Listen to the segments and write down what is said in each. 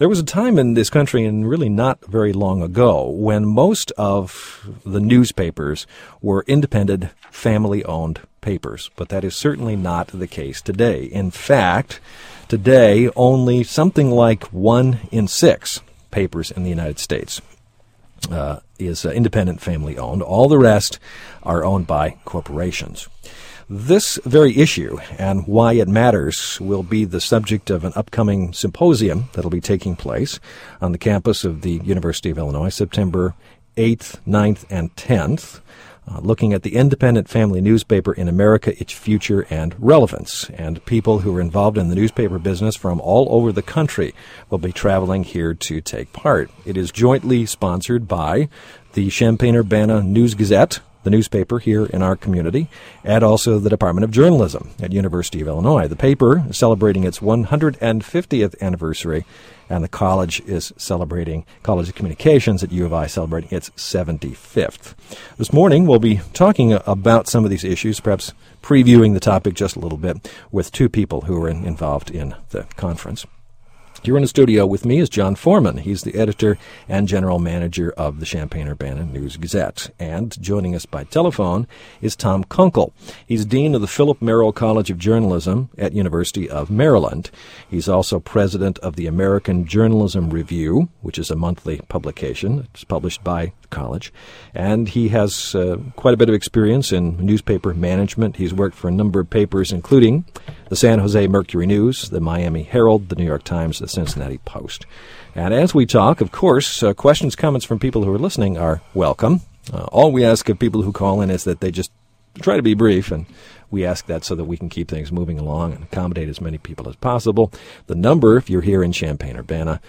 There was a time in this country, and really not very long ago, when most of the newspapers were independent, family-owned papers. But that is certainly not the case today. In fact, today, only something like 1 in 6 papers in the United States is independent, family-owned. All the rest are owned by corporations. This very issue and why it matters will be the subject of an upcoming symposium that will be taking place on the campus of the University of Illinois, September 8th, 9th, and 10th, looking at the independent family newspaper in America, its future and relevance. And people who are involved in the newspaper business from all over the country will be traveling here to take part. It is jointly sponsored by the Champaign-Urbana News-Gazette, the newspaper here in our community, and also the Department of Journalism at University of Illinois. The paper is celebrating its 150th anniversary, and the college is celebrating, College of Communications at U of I, celebrating its 75th. This morning, we'll be talking about some of these issues, perhaps previewing the topic just a little bit with two people who are involved in the conference. Here in the studio with me is John Foreman. He's the editor and general manager of the Champaign-Urbana News-Gazette. And joining us by telephone is Tom Kunkel. He's dean of the Philip Merrill College of Journalism at University of Maryland. He's also president of the American Journalism Review, which is a monthly publication. It's published by the college. And he has quite a bit of experience in newspaper management. He's worked for a number of papers, including the San Jose Mercury News, the Miami Herald, the New York Times, the Cincinnati Post. And as we talk, of course, questions, comments from people who are listening are welcome. All we ask of people who call in is that they just try to be brief, and we ask that so that we can keep things moving along and accommodate as many people as possible. The number, if you're here in Champaign-Urbana,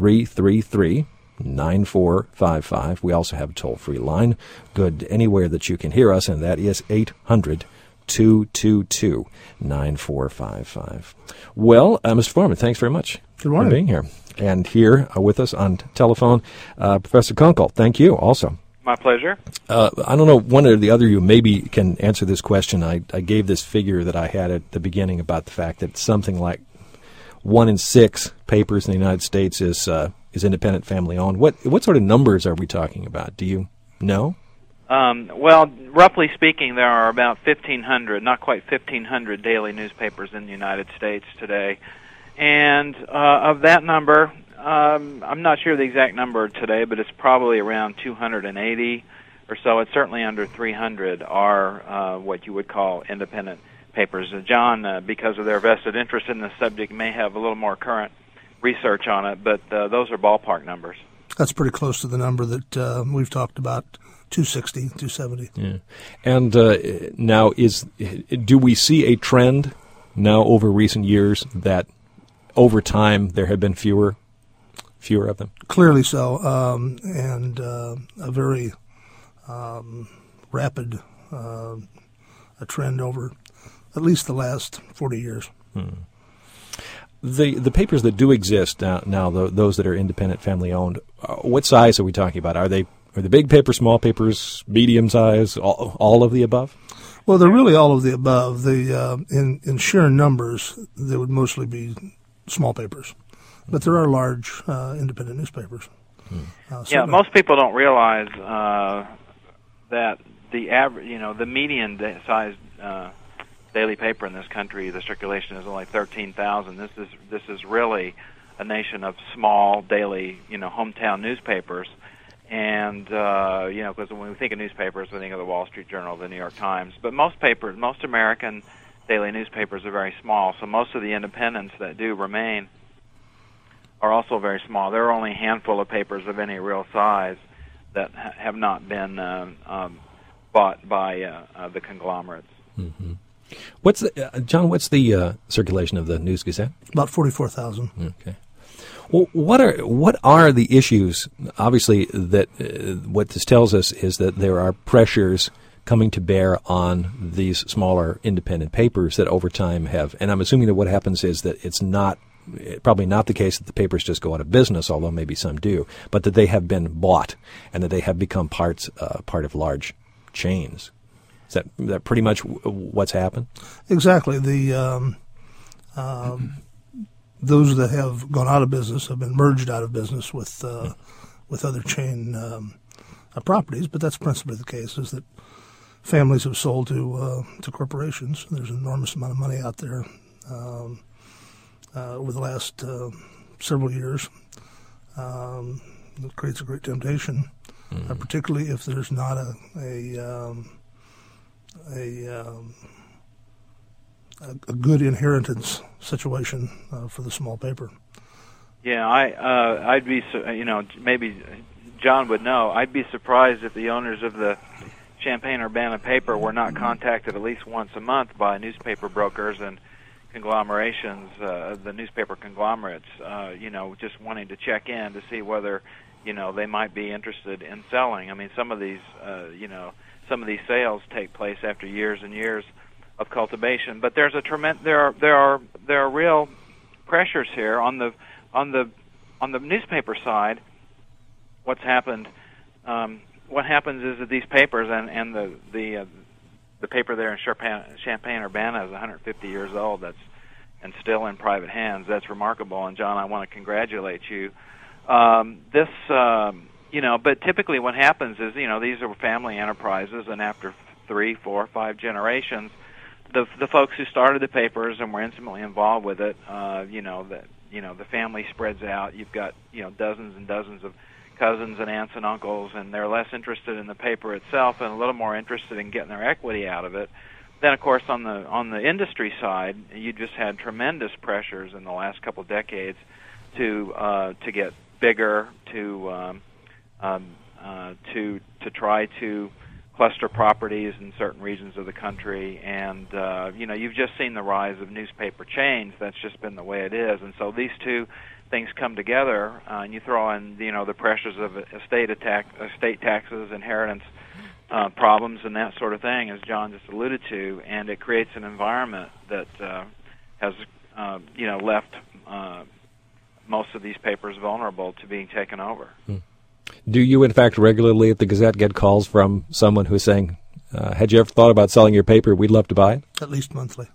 333-9455. We also have a toll-free line, good anywhere that you can hear us, and that is 800-222-9455. Well, Mr. Foreman, thanks very much for being here. And here with us on telephone, Professor Kunkel. Thank you also. My pleasure. I don't know, one or the other of you maybe can answer this question. I gave this figure that I had at the beginning about the fact that something like 1 in 6 papers in the United States is independent, family-owned. What sort of numbers are we talking about? Do you know? Well, roughly speaking, there are about 1,500, not quite 1,500 daily newspapers in the United States today. And of that number, I'm not sure the exact number today, but it's probably around 280 or so. It's certainly under 300 are what you would call independent papers. John, because of their vested interest in this subject, may have a little more current research on it, but those are ballpark numbers. That's pretty close to the number that we've talked about, 260, 270. Yeah. And now, do we see a trend now over recent years that over time there have been fewer of them? Clearly so, and a very rapid a trend over at least the last 40 years. The papers that do exist now, those that are independent, family-owned, what size are we talking about? Are they big papers, small papers, medium size, all of the above? Well, they're really all of the above. In sheer numbers, they would mostly be small papers, but there are large independent newspapers. Yeah, most people don't realize that the average, the median size daily paper in this country, the circulation is only 13,000. This is really a nation of small daily, hometown newspapers. And, because when we think of newspapers, we think of the Wall Street Journal, the New York Times. But most American daily newspapers are very small, so most of the independents that do remain are also very small. There are only a handful of papers of any real size that have not been bought by the conglomerates. Mm-hmm. John, what's the circulation of the News-Gazette? About 44,000. Okay. Well, what are the issues? Obviously, that what this tells us is that there are pressures coming to bear on these smaller independent papers that over time have, and I'm assuming that what happens is that it's probably not the case that the papers just go out of business, although maybe some do, but that they have been bought and that they have become part of large chains. Is that pretty much what's happened? Exactly. those that have gone out of business have been merged out of business with other chain properties. But that's principally the case, is that families have sold to corporations. There's an enormous amount of money out there over the last several years. It creates a great temptation, particularly if there's not a good inheritance situation for the small paper. Yeah, I'd be, maybe John would know. I'd be surprised if the owners of the Champaign-Urbana paper were not contacted at least once a month by newspaper brokers and conglomerations, the newspaper conglomerates, just wanting to check in to see whether, they might be interested in selling. I mean, some of these sales take place after years and years of cultivation, but there's there are real pressures here on the newspaper side. What's happened? What happens is that these papers and the paper there in Champaign-Urbana is 150 years old. And still in private hands. That's remarkable. And John, I want to congratulate you. But typically what happens is, these are family enterprises, and after 3, 4, 5 generations, the folks who started the papers and were intimately involved with it, the family spreads out. You've got dozens and dozens of cousins and aunts and uncles, and they're less interested in the paper itself and a little more interested in getting their equity out of it. Then, of course, on the industry side, you just had tremendous pressures in the last couple of decades to get bigger, to try to cluster properties in certain regions of the country, and you've just seen the rise of newspaper chains. That's just been the way it is, and so these two things come together, and you throw in the pressures of estate taxes, inheritance problems, and that sort of thing, as John just alluded to, and it creates an environment that has left most of these papers vulnerable to being taken over. Do you, in fact, regularly at the Gazette get calls from someone who's saying, had you ever thought about selling your paper? We'd love to buy it? At least monthly.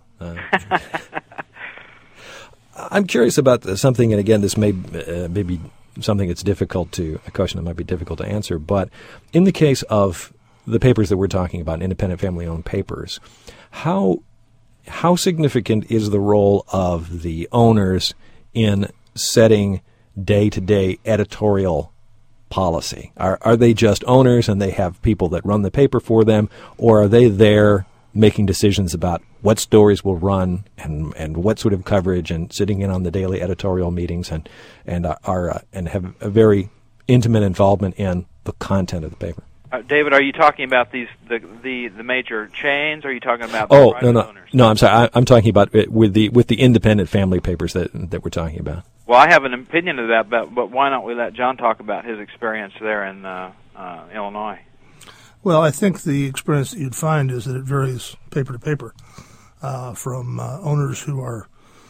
I'm curious about something, and again, this may be something that's a question that might be difficult to answer, but in the case of the papers that we're talking about, independent family-owned papers, how significant is the role of the owners in setting day-to-day editorial policy? Are they just owners and they have people that run the paper for them, or are they there making decisions about what stories will run and what sort of coverage, and sitting in on the daily editorial meetings and have a very intimate involvement in the content of the paper? David, are you talking about the major chains, or are you talking about the private owners? No, I'm sorry. I'm talking about with the independent family papers that we're talking about. Well, I have an opinion of that, but why don't we let John talk about his experience there in Illinois? Well, I think the experience that you'd find is that it varies paper to paper, from owners who are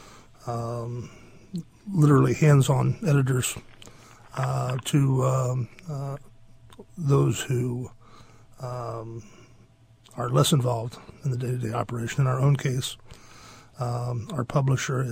literally hands-on editors to those who are less involved in the day-to-day operation. In our own case, our publisher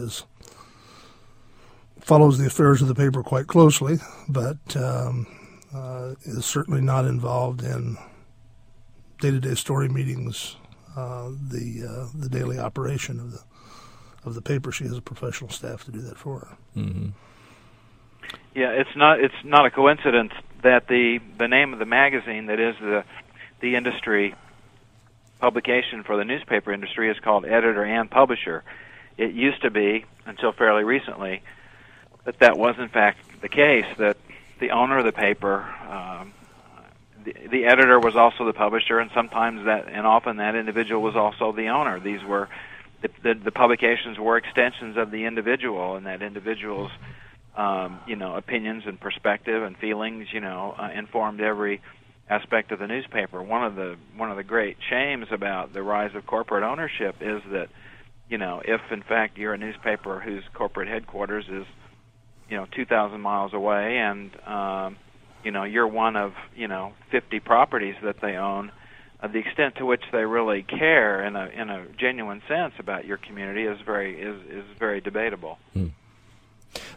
follows the affairs of the paper quite closely, but is certainly not involved in day-to-day story meetings, the daily operation of the paper. She has a professional staff to do that for her. Mm-hmm. Yeah, it's not a coincidence that the name of the magazine that is the industry publication for the newspaper industry is called Editor and Publisher. It used to be, until fairly recently, that was in fact the case, that the owner of the paper, the editor was also the publisher, and often that individual was also the owner. These were the publications were extensions of the individual, and that individual's opinions and perspective and feelings, informed every aspect of the newspaper. One of the great shames about the rise of corporate ownership is that, if in fact you're a newspaper whose corporate headquarters is, 2,000 miles away, and you're one of 50 properties that they own, the extent to which they really care in a genuine sense about your community is very debatable.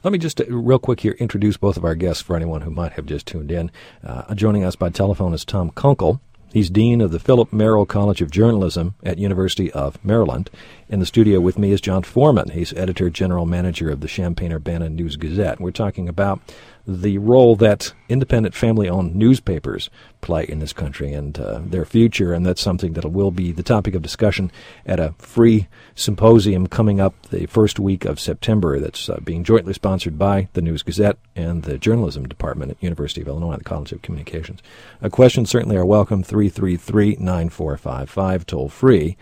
Let me just real quick here introduce both of our guests for anyone who might have just tuned in. Joining us by telephone is Tom Kunkel. He's Dean of the Philip Merrill College of Journalism at University of Maryland. In the studio with me is John Foreman. He's Editor General Manager of the Champaign-Urbana News-Gazette. We're talking about the role that independent family-owned newspapers play in this country and their future, and that's something that will be the topic of discussion at a free symposium coming up the first week of September that's being jointly sponsored by the News-Gazette and the Journalism Department at University of Illinois, the College of Communications. Questions certainly are welcome, 333-9455, toll-free,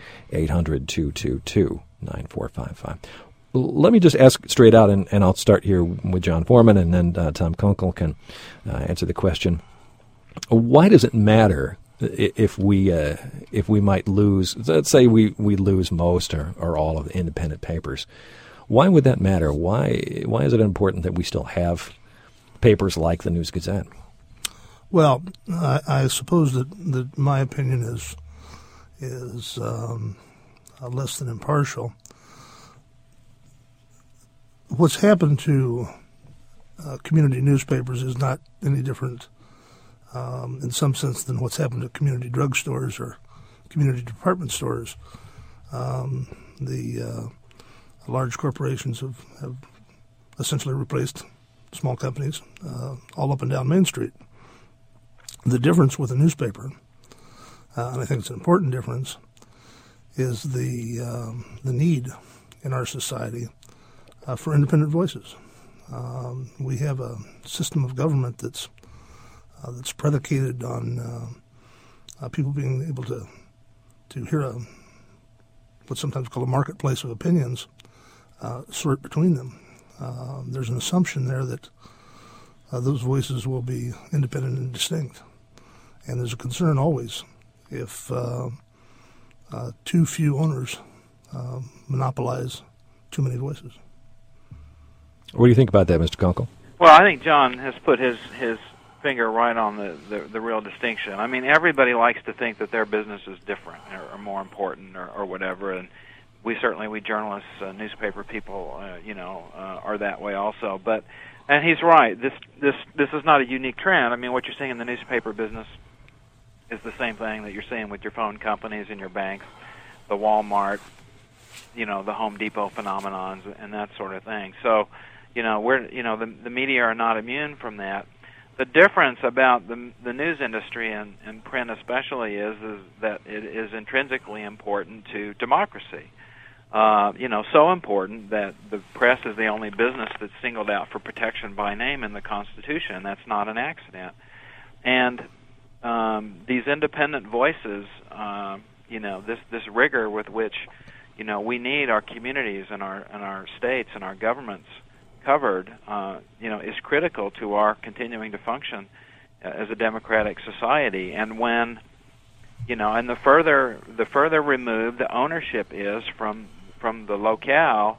800-222-9455. Let me just ask straight out, and I'll start here with John Foreman, and then Tom Kunkel can answer the question. Why does it matter if we might lose, let's say we lose most or all of the independent papers? Why would that matter? Why is it important that we still have papers like the News-Gazette? Well, I suppose that my opinion is less than impartial. What's happened to community newspapers is not any different in some sense than what's happened to community drugstores or community department stores. The large corporations have essentially replaced small companies all up and down Main Street. The difference with a newspaper, and I think it's an important difference, is the need in our society for independent voices. We have a system of government that's predicated on people being able to hear what's sometimes called a marketplace of opinions, sort between them. There's an assumption there that those voices will be independent and distinct. And there's a concern always if too few owners monopolize too many voices. What do you think about that, Mr. Kunkel? Well, I think John has put his finger right on the real distinction. I mean, everybody likes to think that their business is different or more important or whatever, and we journalists, newspaper people, are that way also. And he's right. This is not a unique trend. I mean, what you're seeing in the newspaper business is the same thing that you're seeing with your phone companies and your banks, the Walmart, the Home Depot phenomenons and that sort of thing. So, the media are not immune from that. The difference about the news industry and print especially is that it is intrinsically important to democracy. So important that the press is the only business that's singled out for protection by name in the Constitution. That's not an accident. And these independent voices, this rigor with which, we need our communities and our states and our governments covered, is critical to our continuing to function as a democratic society. And when, and the further removed the ownership is from the locale,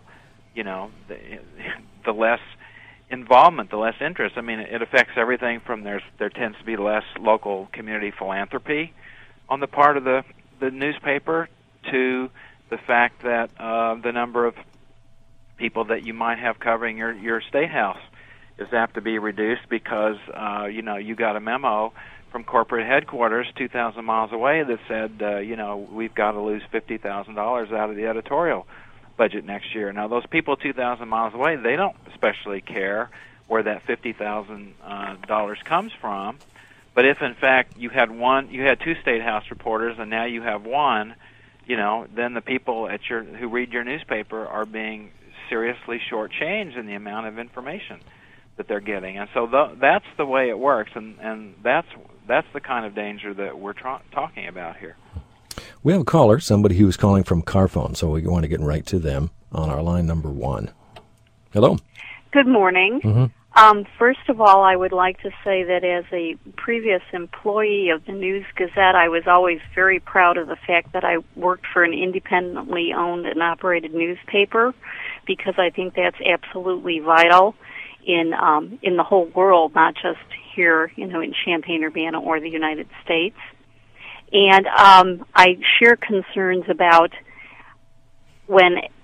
the less involvement, the less interest. I mean, it affects everything from there tends to be less local community philanthropy on the part of the newspaper to the fact that the number of people that you might have covering your state house is apt to be reduced because you got a memo from corporate headquarters 2,000 miles away that said we've got to lose $50,000 out of the editorial budget next year. Now those people 2,000 miles away, they don't especially care where that $50,000 comes from. But if in fact you had two state house reporters and now you have one, then the people who read your newspaper are being seriously shortchanged in the amount of information that they're getting. And so that's the way it works, and that's the kind of danger that we're talking about here. We have a caller, somebody who's calling from Carphone, so we want to get right to them on our line number 1. Hello. Good morning. Mm-hmm. First of all, I would like to say that as a previous employee of the News-Gazette, I was always very proud of the fact that I worked for an independently owned and operated newspaper, because I think that's absolutely vital in the whole world, not just here, in Champaign-Urbana or the United States. And I share concerns about when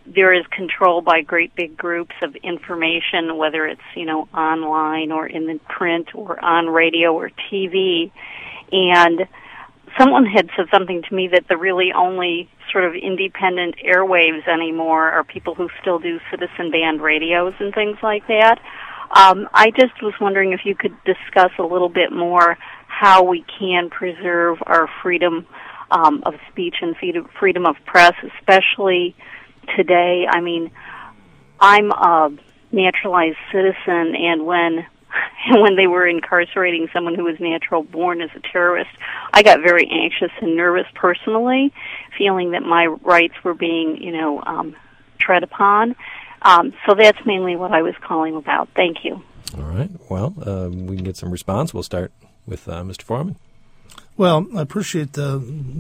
there is control by great big groups of information, whether it's, online or in the print or on radio or TV. And someone had said something to me that the really only sort of independent airwaves anymore are people who still do citizen band radios and things like that. I just was wondering if you could discuss a little bit more how we can preserve our freedom of speech and freedom of press, especially today. I mean, I'm a naturalized citizen, and when they were incarcerating someone who was natural born as a terrorist, I got very anxious and nervous personally, feeling that my rights were being, tread upon. So that's mainly what I was calling about. Thank you. All right. Well, we can get some response. We'll start with Mr. Foreman. Well, I appreciate the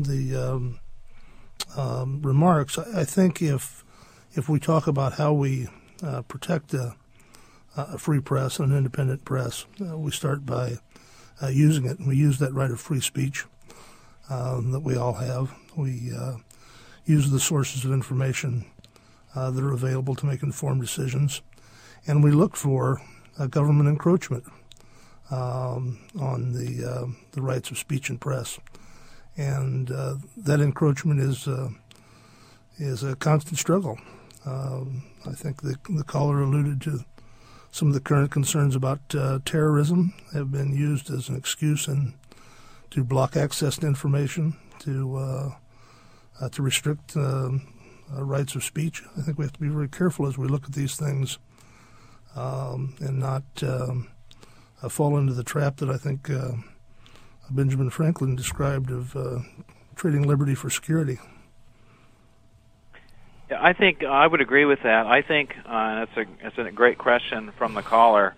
remarks. I think if we talk about how we protect a free press and an independent press, we start by using it. We use that right of free speech that we all have. We use the sources of information that are available to make informed decisions, and we look for government encroachment on the rights of speech and press, and that encroachment is a constant struggle. I think the caller alluded to some of the current concerns about terrorism have been used as an excuse to block access to information, to restrict rights of speech. I think we have to be very careful as we look at these things and not fall into the trap that I think Benjamin Franklin described of trading liberty for security. Yeah, I think I would agree with that. I think it's a great question from the caller.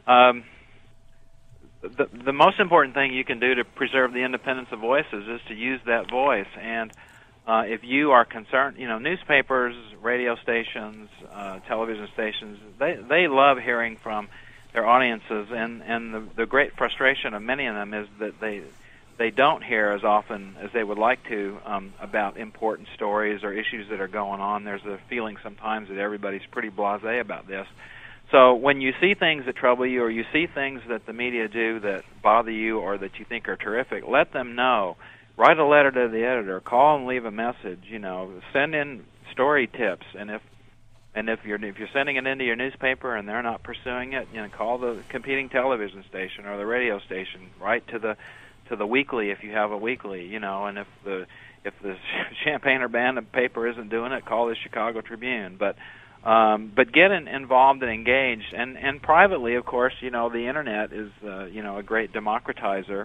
The most important thing you can do to preserve the independence of voices is to use that voice. And if you are concerned, newspapers, radio stations, television stations, they love hearing from their audiences, and the great frustration of many of them is that they don't hear as often as they would like to about important stories or issues that are going on. There's a feeling sometimes that everybody's pretty blasé about this. So when you see things that trouble you, or you see things that the media do that bother you or that you think are terrific, let them know. Write a letter to the editor. Call and leave a message. Send in story tips. And if you're sending it into your newspaper and they're not pursuing it, call the competing television station or the radio station. Write to the weekly if you have a weekly. And if the Champaign-Urbana paper isn't doing it, call the Chicago Tribune. But get involved and engaged. And privately, of course, the internet is a great democratizer.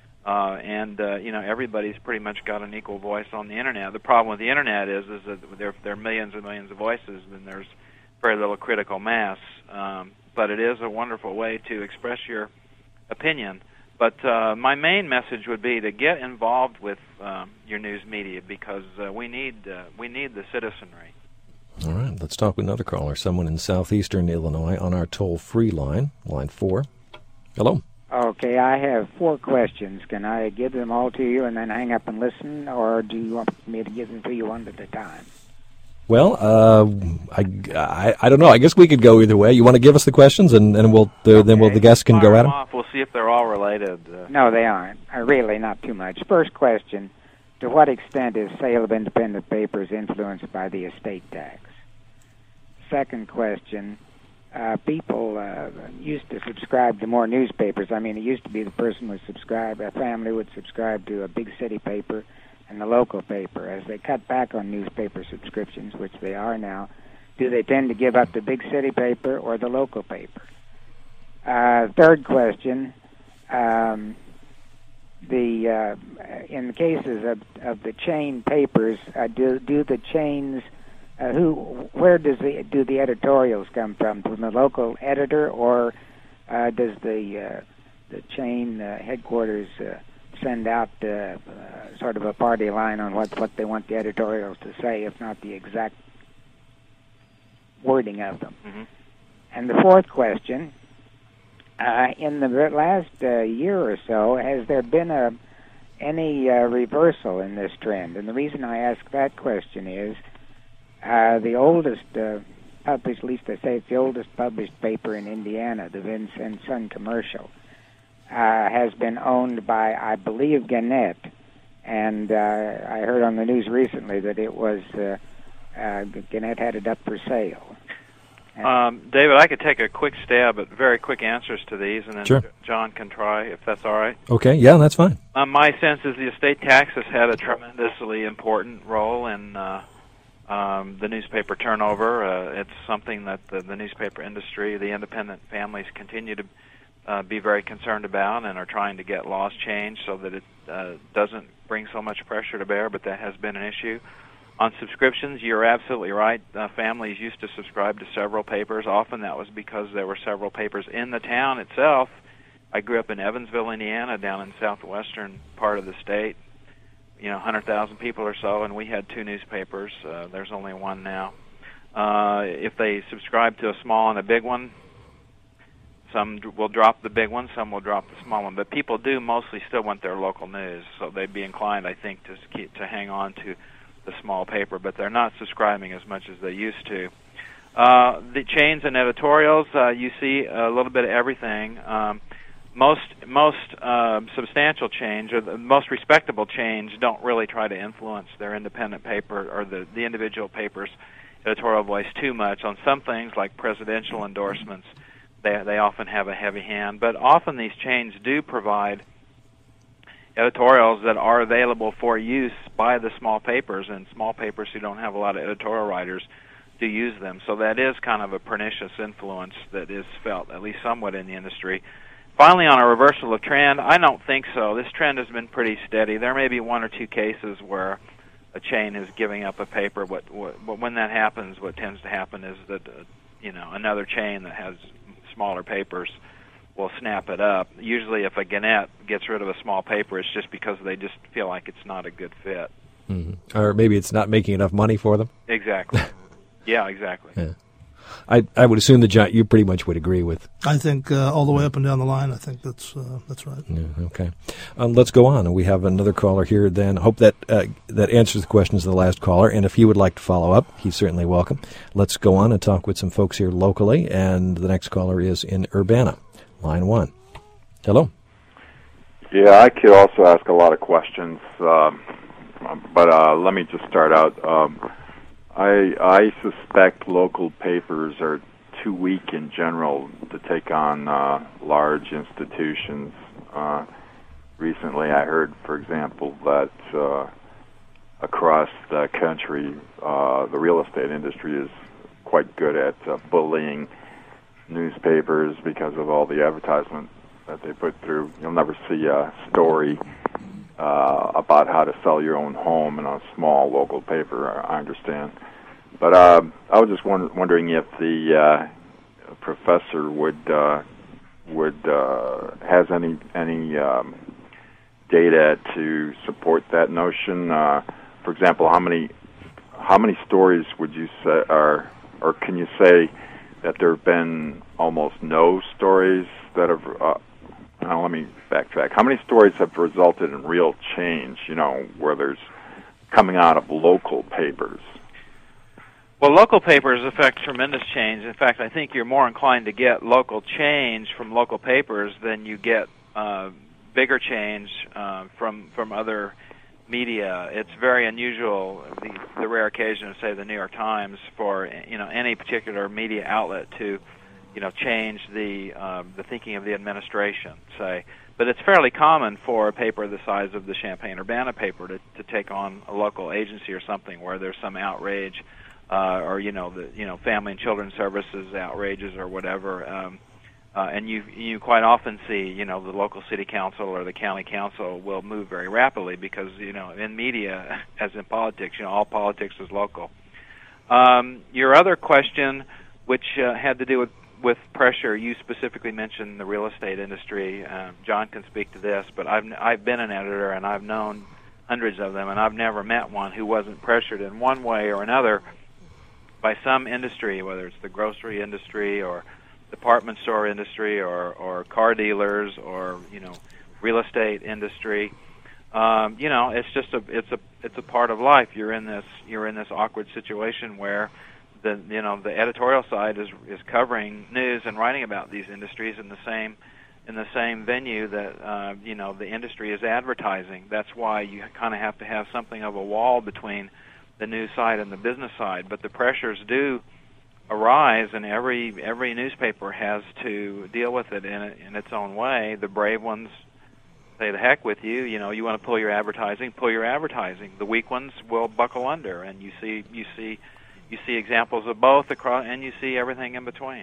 Everybody's pretty much got an equal voice on the internet. The problem with the internet is that there are millions and millions of voices, and there's very little critical mass. But it is a wonderful way to express your opinion. But my main message would be to get involved with your news media, because we need the citizenry. All right, let's talk with another caller, someone in southeastern Illinois on our toll-free line, line 4. Hello. Okay, I have 4 questions. Can I give them all to you and then hang up and listen, or do you want me to give them to you one at a time? Well, I don't know. I guess we could go either way. You want to give us the questions, and the guests can go at them? We'll see if they're all related. No, they aren't. Really, not too much. First question, to what extent is sale of independent papers influenced by the estate tax? Second question, people used to subscribe to more newspapers. I mean, it used to be the person would subscribe, a family would subscribe to a big city paper and the local paper. As they cut back on newspaper subscriptions, which they are now, do they tend to give up the big city paper or the local paper? Third question, in the cases of the chain papers, do the chains, where do the editorials come from the local editor, or does the chain headquarters send out sort of a party line on what they want the editorials to say, if not the exact wording of them? Mm-hmm. And the fourth question, in the last year or so, has there been any reversal in this trend? And the reason I ask that question is The oldest published, at least they say it's the oldest published paper in Indiana, the Vincennes Sun Commercial, has been owned by, I believe, Gannett. And I heard on the news recently that it was Gannett had it up for sale. David, I could take a quick stab at very quick answers to these, and then sure. John can try, if that's all right. Okay, yeah, that's fine. My sense is the estate tax has had a tremendously important role in the newspaper turnover. It's something that the newspaper industry, the independent families, continue to be very concerned about and are trying to get laws changed so that it doesn't bring so much pressure to bear, but that has been an issue. On subscriptions, you're absolutely right. Families used to subscribe to several papers. Often that was because there were several papers in the town itself. I grew up in Evansville, Indiana, down in southwestern part of the state. 100,000 people or so, and we had 2 newspapers. There's only one now. If they subscribe to a small and a big one, some will drop the big one, some will drop the small one. But people do mostly still want their local news, so they'd be inclined, I think, to hang on to the small paper, but they're not subscribing as much as they used to. The chains and editorials, you see a little bit of everything. Most substantial change, or the most respectable change, don't really try to influence their independent paper or the individual paper's editorial voice too much. On some things, like presidential endorsements, they often have a heavy hand, but often these chains do provide editorials that are available for use by the small papers, and small papers who don't have a lot of editorial writers do use them. So that is kind of a pernicious influence that is felt, at least somewhat, in the industry. Finally, on a reversal of trend, I don't think so. This trend has been pretty steady. There may be 1 or 2 cases where a chain is giving up a paper, but when that happens, what tends to happen is that another chain that has smaller papers will snap it up. Usually if a Gannett gets rid of a small paper, it's just because they just feel like it's not a good fit. Mm-hmm. Or maybe it's not making enough money for them? Exactly. Yeah, exactly. Yeah. I would assume that, John, you pretty much would agree with. I think all the way up and down the line, I think that's right. Yeah, okay. Let's go on. We have another caller here then. I hope that answers the questions of the last caller, and if he would like to follow up, he's certainly welcome. Let's go on and talk with some folks here locally, and the next caller is in Urbana. Line 1. Hello. Yeah, I could also ask a lot of questions, but let me just start out. I suspect local papers are too weak in general to take on large institutions. Recently I heard, for example, that across the country the real estate industry is quite good at bullying newspapers because of all the advertisement that they put through. You'll never see a story about how to sell your own home in a small local paper, I understand. But I was just wondering if the professor would has any data to support that notion. For example, how many stories would you say or can you say that there have been almost no stories that have, let me backtrack. How many stories have resulted in real change, where there's coming out of local papers? Well, local papers affect tremendous change. In fact, I think you're more inclined to get local change from local papers than you get bigger change from other media. It's very unusual, the rare occasion of, say, the New York Times, for any particular media outlet to change the thinking of the administration, say. But it's fairly common for a paper the size of the Champaign-Urbana paper to take on a local agency or something where there's some outrage, or Family and Children's Services outrages or whatever. And you quite often see, the local city council or the county council will move very rapidly because, in media, as in politics, all politics is local. Your other question, which had to do with pressure, you specifically mentioned the real estate industry. John can speak to this, but I've been an editor and I've known hundreds of them, and I've never met one who wasn't pressured in one way or another by some industry, whether it's the grocery industry or department store industry or car dealers or real estate industry. it's a part of life. You're in this awkward situation where the editorial side is covering news and writing about these industries in the same venue that the industry is advertising. That's why you kind of have to have something of a wall between the news side and the business side. But the pressures do arise, and every newspaper has to deal with it in its own way. The brave ones say, "The heck with you! You want to pull your advertising, pull your advertising." The weak ones will buckle under, and you see examples of both across, and you see everything in between.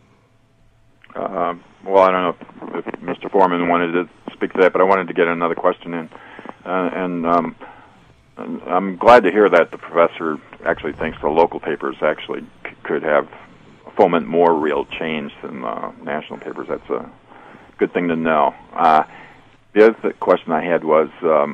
Well, I don't know if Mr. Foreman wanted to speak to that, but I wanted to get another question in, and I'm glad to hear that the professor actually thinks the local papers actually could have foment more real change than national papers. That's a good thing to know. The other question I had was,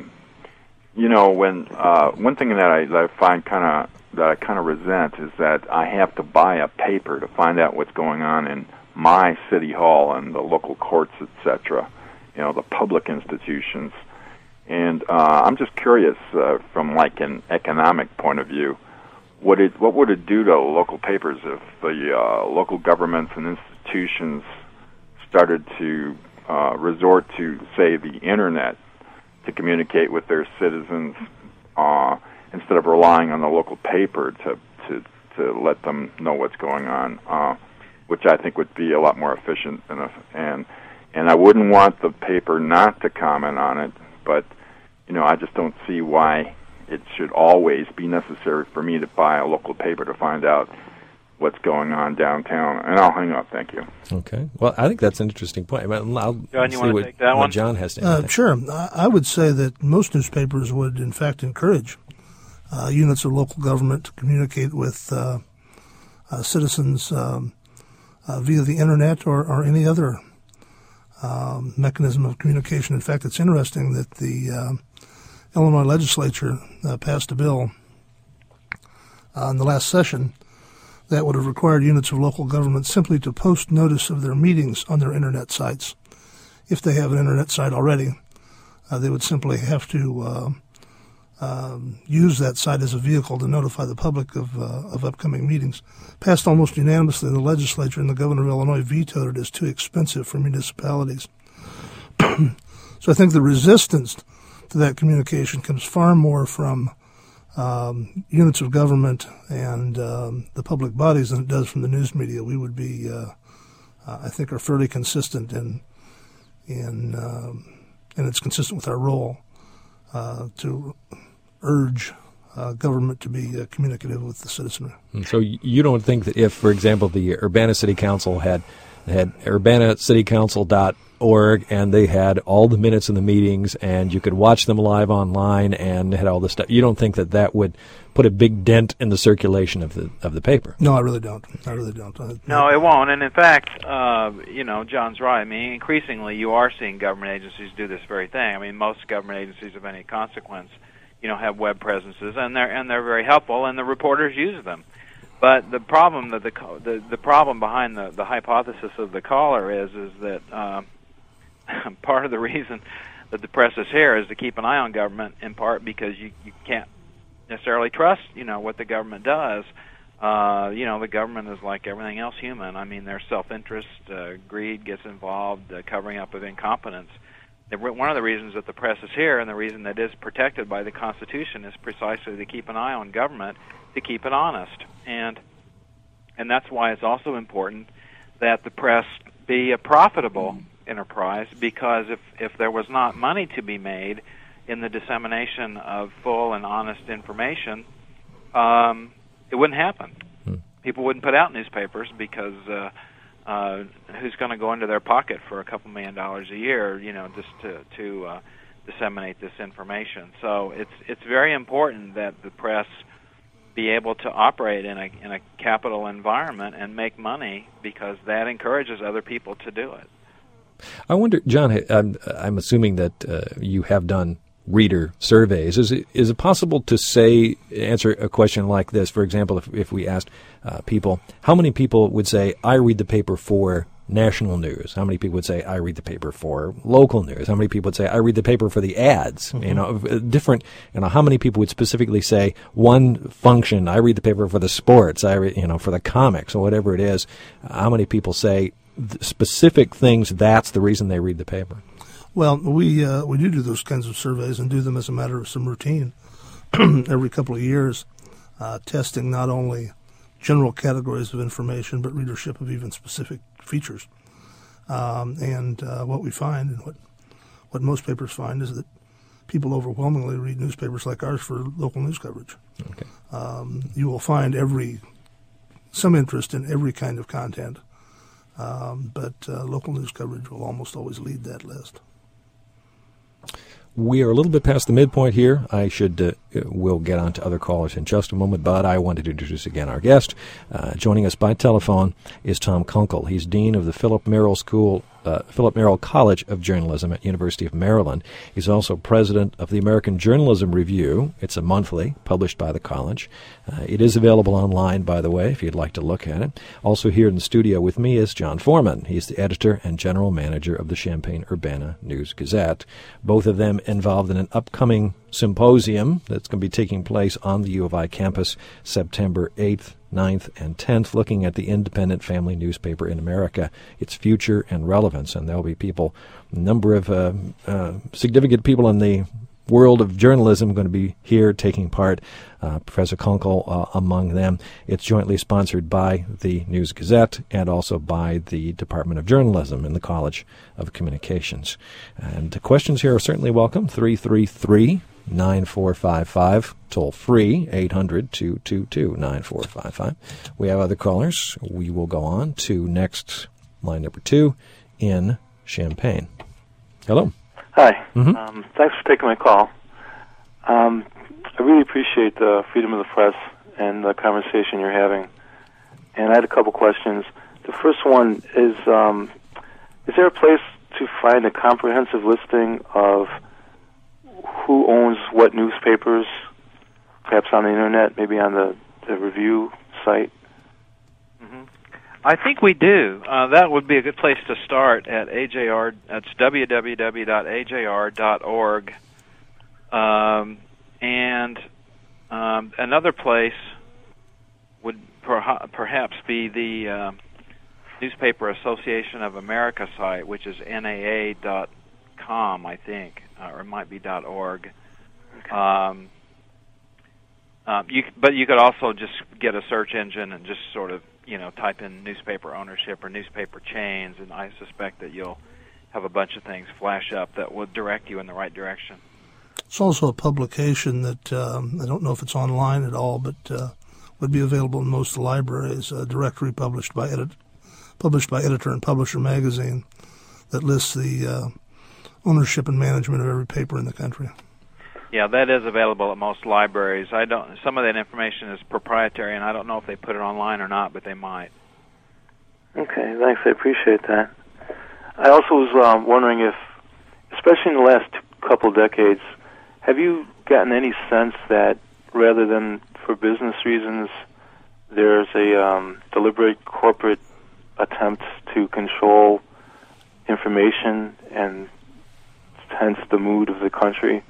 when one thing that I find kind of resent is that I have to buy a paper to find out what's going on in my city hall and the local courts, etc. The public institutions. And I'm just curious, from like an economic point of view, what would it do to local papers if the local governments and institutions started to resort to, say, the internet to communicate with their citizens instead of relying on the local paper to let them know what's going on, which I think would be a lot more efficient and I wouldn't want the paper not to comment on it, but I just don't see why it should always be necessary for me to buy a local paper to find out what's going on downtown. And I'll hang up. Thank you. Okay. Well, I think that's an interesting point. John, you want to take that one? John has to. Sure. I would say that most newspapers would, in fact, encourage units of local government to communicate with citizens via the internet or any other mechanism of communication. In fact, it's interesting that the Illinois legislature passed a bill in the last session that would have required units of local government simply to post notice of their meetings on their internet sites. If they have an internet site already, they would simply have to use that site as a vehicle to notify the public of upcoming meetings. Passed almost unanimously in the legislature, and the governor of Illinois vetoed it as too expensive for municipalities. So I think the resistance to that communication comes far more from units of government and the public bodies than it does from the news media. We would be, I think, are fairly consistent and it's consistent with our role to urge government to be communicative with the citizenry. So you don't think that if, for example, the Urbana City Council had urbanacitycouncil.org and they had all the minutes of the meetings and you could watch them live online and had all this stuff, you don't think that would put a big dent in the circulation of the paper? No, I really don't. No, it won't. And in fact, John's right. I mean, increasingly you are seeing government agencies do this very thing. I mean, most government agencies of any consequence, have web presences, and they're very helpful, and the reporters use them. But the problem that the problem behind the hypothesis of the caller is that part of the reason that the press is here is to keep an eye on government, in part because you can't necessarily trust what the government does. The government is like everything else human. I mean, their self-interest, greed gets involved, covering up of incompetence. One of the reasons that the press is here, and the reason that it is protected by the Constitution, is precisely to keep an eye on government, to keep it honest. And that's why it's also important that the press be a profitable enterprise, because if there was not money to be made in the dissemination of full and honest information, it wouldn't happen. People wouldn't put out newspapers because who's going to go into their pocket for a couple $1 million a year, just to disseminate this information? So it's very important that the press be able to operate in a capital environment and make money, because that encourages other people to do it. I wonder, John, I'm assuming that you have done reader surveys. Is it possible to answer a question like this? For example, if we asked people, how many people would say, I read the paper for national news? How many people would say, I read the paper for local news? How many people would say, I read the paper for the ads? Different, how many people would specifically say one function, I read the paper for the sports, I read, for the comics or whatever it is? How many people say specific things, that's the reason they read the paper? Well, we do those kinds of surveys and do them as a matter of some routine every couple of years, testing not only general categories of information, but readership of even specific features. And what we find, and what most papers find, is that people overwhelmingly read newspapers like ours for local news coverage. Okay. You will find some interest in every kind of content, but local news coverage will almost always lead that list. We are a little bit past the midpoint here. We'll get on to other callers in just a moment, but I wanted to introduce again our guest. Joining us by telephone is Tom Kunkel. He's Dean of the Philip Merrill College of Journalism at University of Maryland. He's also president of the American Journalism Review. It's a monthly published by the college. It is available online, by the way, if you'd like to look at it. Also here in the studio with me is John Foreman. He's the editor and general manager of the Champaign-Urbana News-Gazette. Both of them involved in an upcoming symposium that's going to be taking place on the U of I campus September 8th, 9th, and 10th, looking at the independent family newspaper in America, its future and relevance. And there'll be a number of significant people in the world of journalism going to be here taking part, Professor Kunkel among them. It's jointly sponsored by the News-Gazette and also by the Department of Journalism in the College of Communications. And the questions here are certainly welcome. 333-9455, toll free, 800-222-9455. We have other callers. We will go on to next line number 2 in Champaign. Hello. Hi. Mm-hmm. Thanks for taking my call. I really appreciate the freedom of the press and the conversation you're having. And I had a couple questions. The first one is there a place to find a comprehensive listing of who owns what newspapers, perhaps on the Internet, maybe on the review site? I think we do. That would be a good place to start at AJR. That's www.ajr.org. And another place would perhaps be the Newspaper Association of America site, which is naa.com, I think, or it might be .org. Okay. But you could also just get a search engine and just sort of type in newspaper ownership or newspaper chains, and I suspect that you'll have a bunch of things flash up that will direct you in the right direction. It's also a publication that I don't know if it's online at all, but would be available in most libraries. A directory published by Editor and Publisher magazine that lists the ownership and management of every paper in the country. Yeah, that is available at most libraries. Some of that information is proprietary, and I don't know if they put it online or not, but they might. Okay, thanks. I appreciate that. I also was wondering if, especially in the last couple decades, have you gotten any sense that rather than for business reasons, there's a deliberate corporate attempt to control information and hence the mood of the country?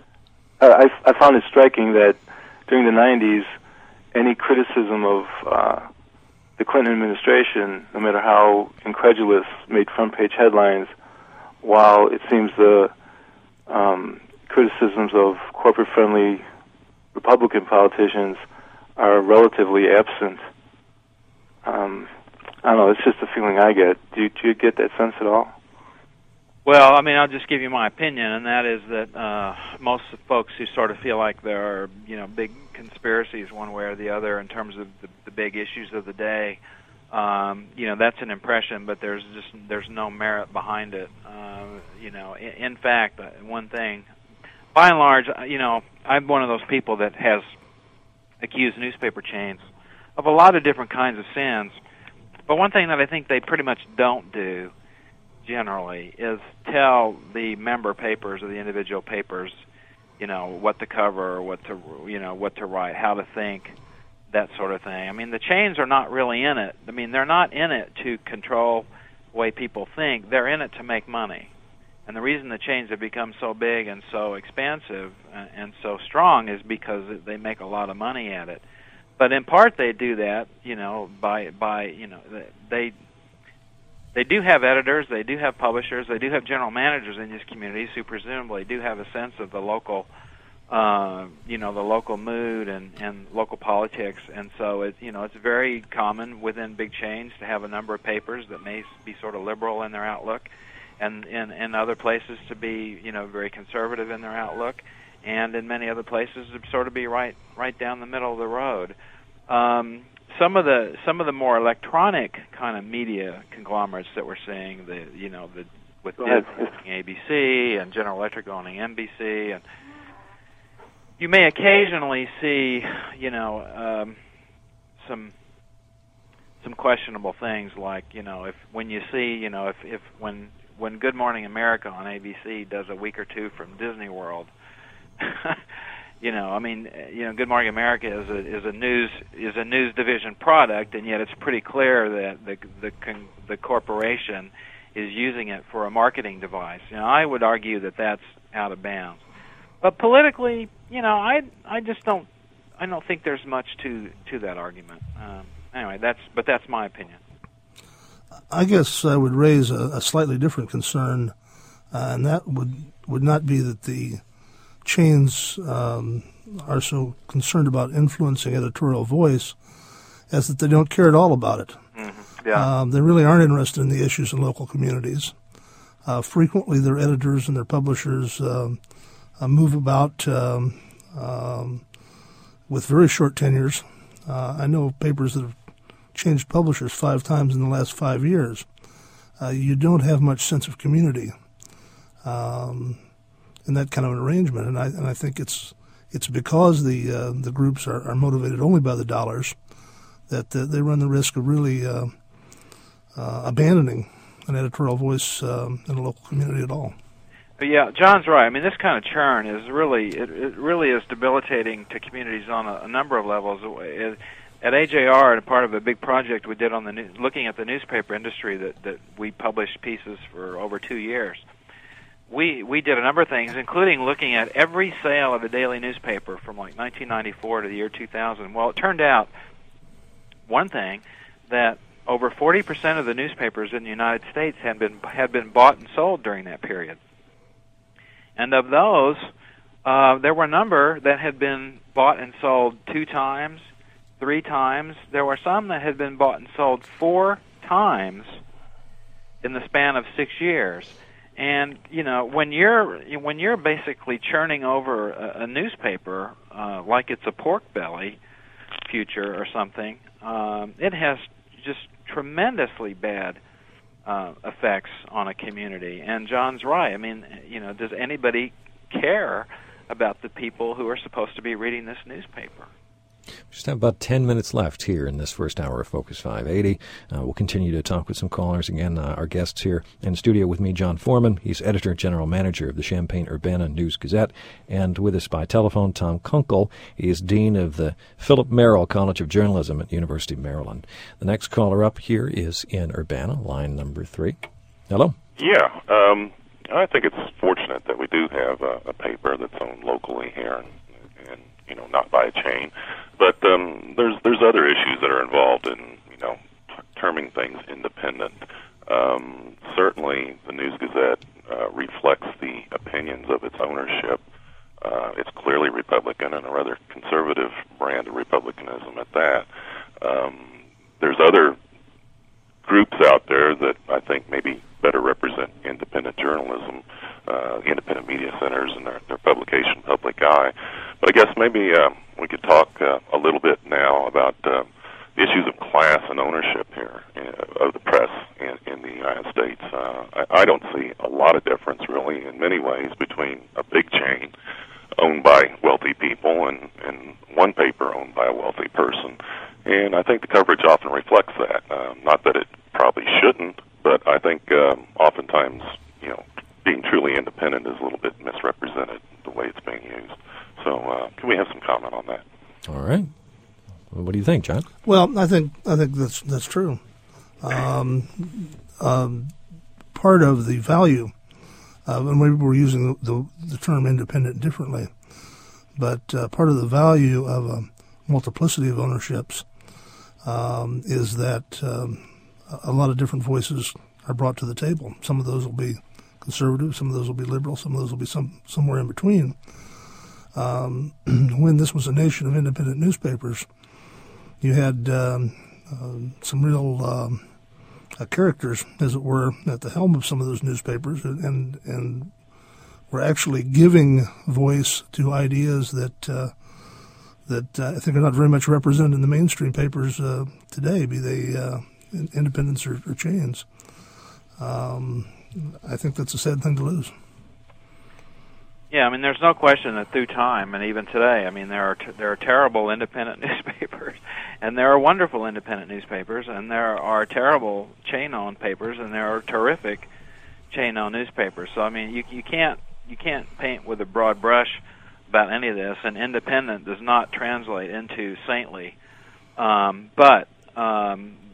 I found it striking that during the 90s, any criticism of the Clinton administration, no matter how incredulous, made front-page headlines, while it seems the criticisms of corporate-friendly Republican politicians are relatively absent. I don't know, it's just a feeling I get. Do you get that sense at all? Well, I mean, I'll just give you my opinion, and that is that most of the folks who sort of feel like there are, big conspiracies one way or the other in terms of the big issues of the day, that's an impression, but there's no merit behind it. In fact, one thing, by and large, I'm one of those people that has accused newspaper chains of a lot of different kinds of sins, but one thing that I think they pretty much don't do generally is tell the member papers or the individual papers, what to cover, what to write, how to think, that sort of thing. I mean, the chains are not really in it. I mean, they're not in it to control way people think. They're in it to make money. And the reason the chains have become so big and so expansive and so strong is because they make a lot of money at it. But in part they do that, by they do have editors, they do have publishers, they do have general managers in these communities who presumably do have a sense of the local the local mood and local politics, and so it's very common within big chains to have a number of papers that may be sort of liberal in their outlook, and in other places to be very conservative in their outlook, and in many other places to sort of be right down the middle of the road. Some of the more electronic kind of media conglomerates that we're seeing, with Disney owning ABC and General Electric owning NBC, and you may occasionally see, some questionable things like, when Good Morning America on ABC does a week or two from Disney World, Good Morning America is a news division product, and yet it's pretty clear that the corporation is using it for a marketing device. I would argue that that's out of bounds. But politically, I don't think there's much to that argument. Anyway, that's my opinion. I guess I would raise a slightly different concern, and that would not be that the chains are so concerned about influencing editorial voice as that they don't care at all about it. Mm-hmm. Yeah. They really aren't interested in the issues in local communities. Frequently, their editors and their publishers move about with very short tenures. I know of papers that have changed publishers 5 times in the last 5 years. You don't have much sense of community in that kind of an arrangement, and I think it's because the groups are motivated only by the dollars that they run the risk of really abandoning an editorial voice in a local community at all. Yeah, John's right. I mean, this kind of churn is really it really is debilitating to communities on a number of levels. At AJR, and part of a big project we did on looking at the newspaper industry that we published pieces for over 2 years. We did a number of things, including looking at every sale of a daily newspaper from like 1994 to the year 2000. Well, it turned out one thing, that over 40% of the newspapers in the United States had been bought and sold during that period. And of those, there were a number that had been bought and sold 2 times, 3 times. There were some that had been bought and sold 4 times in the span of 6 years. And when you're basically churning over a newspaper like it's a pork belly future or something, it has just tremendously bad effects on a community. And John's right. I mean, does anybody care about the people who are supposed to be reading this newspaper? We just have about 10 minutes left here in this first hour of Focus 580. We'll continue to talk with some callers. Again, our guests here in the studio with me, John Foreman. He's editor, general manager of the Champaign-Urbana News-Gazette. And with us by telephone, Tom Kunkel. He is dean of the Philip Merrill College of Journalism at University of Maryland. The next caller up here is in Urbana, line number 3. Hello? Yeah, I think it's fortunate that we do have a paper that's owned locally here and not by a chain. But there's other issues that are involved in, terming things independent. Certainly, the News-Gazette reflects the opinions of its ownership. It's clearly Republican and a rather conservative brand of republicanism at that. There's other groups out there that I think maybe better represent independent journalism, independent media centers and their publication, Public Eye. But I guess maybe we could talk a little bit now about the issues of class and ownership here of the press in the United States. I don't see a lot of difference, really, in many ways, between a big chain owned by wealthy people and one paper owned by a wealthy person. And I think the coverage often reflects that. Not that it probably shouldn't, but I think oftentimes, being truly independent is a little bit misrepresented the way it's being used. So can we have some comment on that? All right. Well, what do you think, John? Well, I think that's true. part of the value, and maybe we're using the term independent differently, but part of the value of a multiplicity of ownerships is that a lot of different voices are brought to the table. Some of those will be conservative, some of those will be liberal, some of those will be somewhere in between. When this was a nation of independent newspapers, you had some real characters, as it were, at the helm of some of those newspapers, and were actually giving voice to ideas that I think are not very much represented in the mainstream papers today, be they independents or chains. I think that's a sad thing to lose. Yeah, I mean, there's no question that through time, and even today, I mean, there are terrible independent newspapers, and there are wonderful independent newspapers, and there are terrible chain-owned papers, and there are terrific chain-owned newspapers. So, I mean, you can't paint with a broad brush about any of this, and independent does not translate into saintly. But I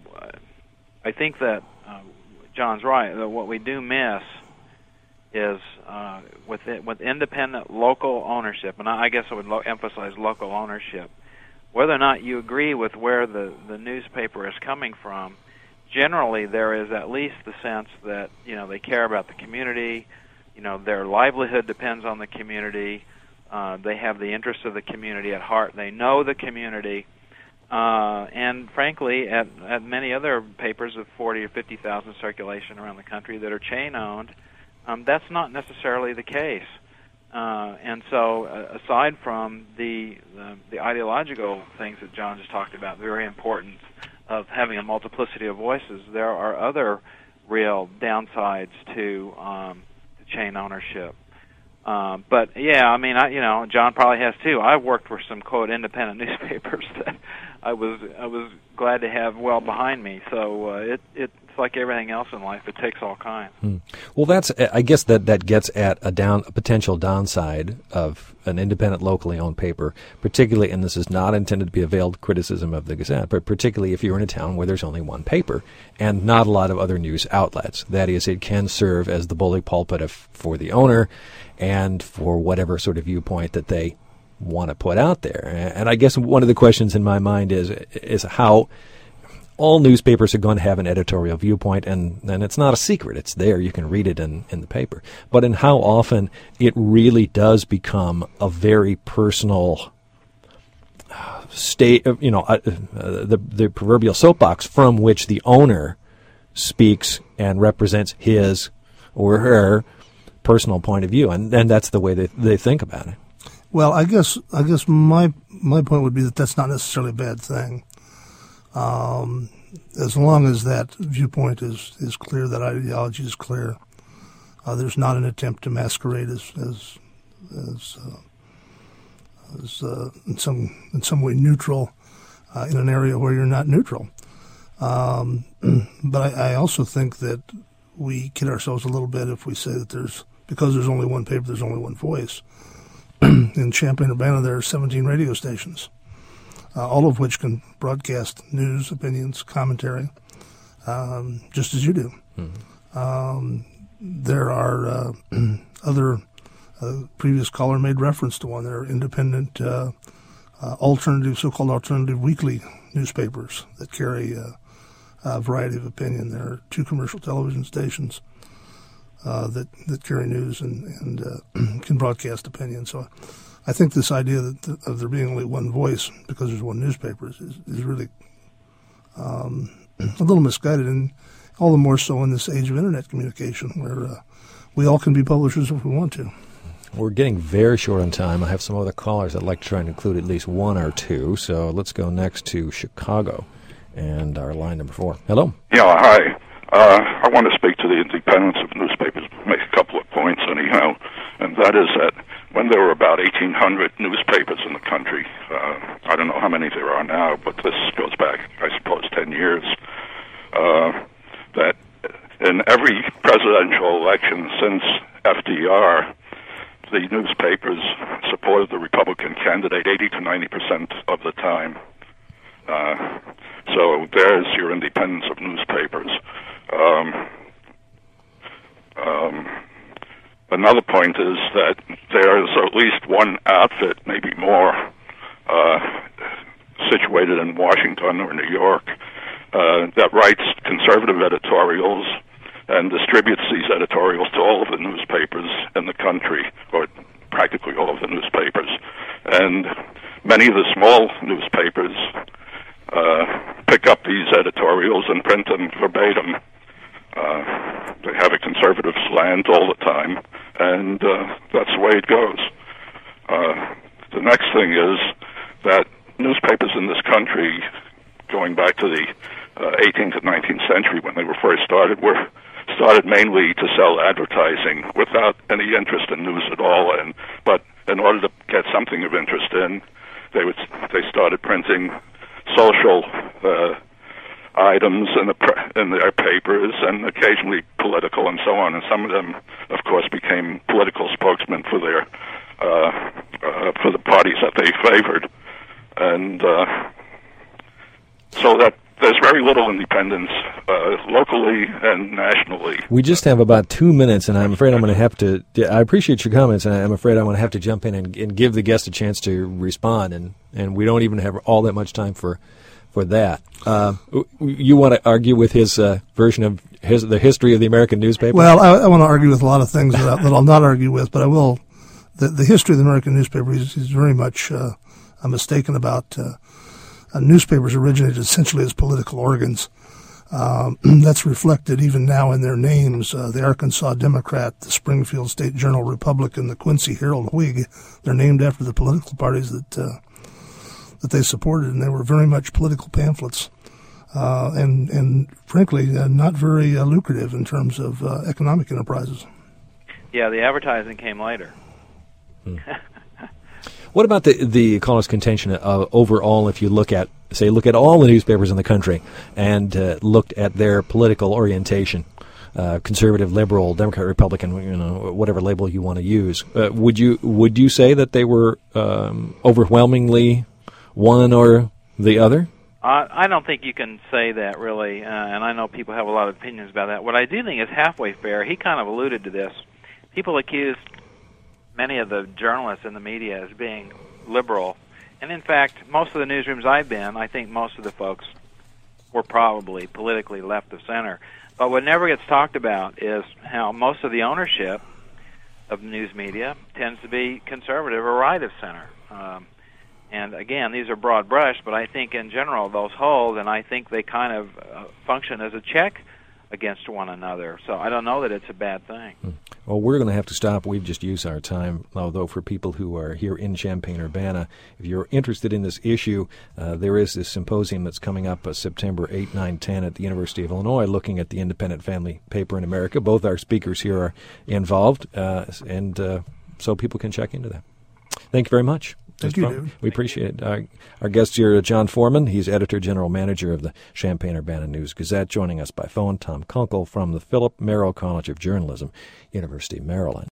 think that John's right. That what we do miss is with independent local ownership, and I guess I would emphasize local ownership. Whether or not you agree with where the newspaper is coming from, generally there is at least the sense that they care about the community. Their livelihood depends on the community. They have the interests of the community at heart. They know the community. And frankly, at many other papers of 40 or 50,000 circulation around the country that are chain-owned, that's not necessarily the case. And so, aside from the ideological things that John just talked about, the very importance of having a multiplicity of voices, there are other real downsides to chain ownership. But yeah, I mean, John probably has too. I've worked for some quote independent newspapers that I was glad to have well behind me. So it's like everything else in life; it takes all kinds. Well, I guess that gets at a potential downside of an independent, locally owned paper, particularly, and this is not intended to be a veiled criticism of the Gazette, but particularly if you're in a town where there's only one paper and not a lot of other news outlets. That is, it can serve as the bully pulpit for the owner and for whatever sort of viewpoint that they want to put out there. And I guess one of the questions in my mind is how all newspapers are going to have an editorial viewpoint, and it's not a secret. It's there. You can read it in the paper. But in how often it really does become a very personal state of, the proverbial soapbox from which the owner speaks and represents his or her personal point of view, and that's the way they think about it. Well, I guess my point would be that that's not necessarily a bad thing. As long as that viewpoint is clear, that ideology is clear, there's not an attempt to masquerade as in some way neutral in an area where you're not neutral. But I also think that we kid ourselves a little bit if we say that because there's only one paper, there's only one voice. In Champaign-Urbana, there are 17 radio stations, all of which can broadcast news, opinions, commentary, just as you do. Mm-hmm. There are other, previous caller made reference to one, there are independent, so-called alternative weekly newspapers that carry a variety of opinion. There are 2 commercial television stations that carry news and can broadcast opinion. So I think this idea of there being only one voice because there's one newspaper is really a little misguided, and all the more so in this age of Internet communication where we all can be publishers if we want to. We're getting very short on time. I have some other callers I'd like to try and include at least one or two, so let's go next to Chicago and our line number 4. Hello. Yeah, hi. I want to speak to the independence of newspapers, make a couple of points anyhow, and that is that when there were about 1,800 newspapers in the country, I don't know how many there are now, but this goes back, I suppose, 10 years, that in every presidential election since FDR, the newspapers supported the Republican candidate 80 to 90% of the time. So there's your independence of newspapers. Another point is that there is at least one outfit, maybe more, situated in Washington or New York, that writes conservative editorials and distributes these editorials to all of the newspapers in the country, or practically all of the newspapers. And many of the small newspapers pick up these editorials and print them verbatim. They have a conservative slant all the time, and that's the way it goes. The next thing is that newspapers in this country, going back to the 18th and 19th century when they were first started, were started mainly to sell advertising without any interest in news at all. But in order to get something of interest in, they started printing social items in their papers, and occasionally political and so on. And some of them, of course, became political spokesmen for their for the parties that they favored. And so that there's very little independence locally and nationally. We just have about 2 minutes, and I'm afraid I'm going to have to. I appreciate your comments, and I'm afraid I'm going to have to jump in and give the guest a chance to respond. And we don't even have all that much time for that. You want to argue with his version of the history of the American newspaper? Well, I want to argue with a lot of things that I'll not argue with, but I will. The history of the American newspaper is very much mistaken about. Newspapers originated essentially as political organs. That's reflected even now in their names. The Arkansas Democrat, the Springfield State Journal Republican, the Quincy Herald Whig. They're named after the political parties that they supported, and they were very much political pamphlets, and frankly, not very lucrative in terms of economic enterprises. Yeah, the advertising came later. What about the caller's contention overall, if you look at all the newspapers in the country and looked at their political orientation, conservative, liberal, Democrat, Republican, whatever label you want to use, would you say that they were overwhelmingly one or the other? I don't think you can say that, really, and I know people have a lot of opinions about that. What I do think is halfway fair. He kind of alluded to this. People accused many of the journalists in the media as being liberal, and in fact, most of the newsrooms I've been, I think most of the folks were probably politically left of center. But what never gets talked about is how most of the ownership of news media tends to be conservative or right of center. And again, these are broad brush, but I think in general those hold, and I think they kind of function as a check against one another. So I don't know that it's a bad thing. Well, we're going to have to stop. We've just used our time, although for people who are here in Champaign-Urbana, if you're interested in this issue, there is this symposium that's coming up September 8, 9, 10 at the University of Illinois, looking at the independent family paper in America. Both our speakers here are involved, and so people can check into that. Thank you very much. Thank you, David. We appreciate it. Our guest here, John Foreman. He's editor general manager of the Champaign-Urbana News Gazette. Joining us by phone, Tom Kunkel from the Philip Merrill College of Journalism, University of Maryland.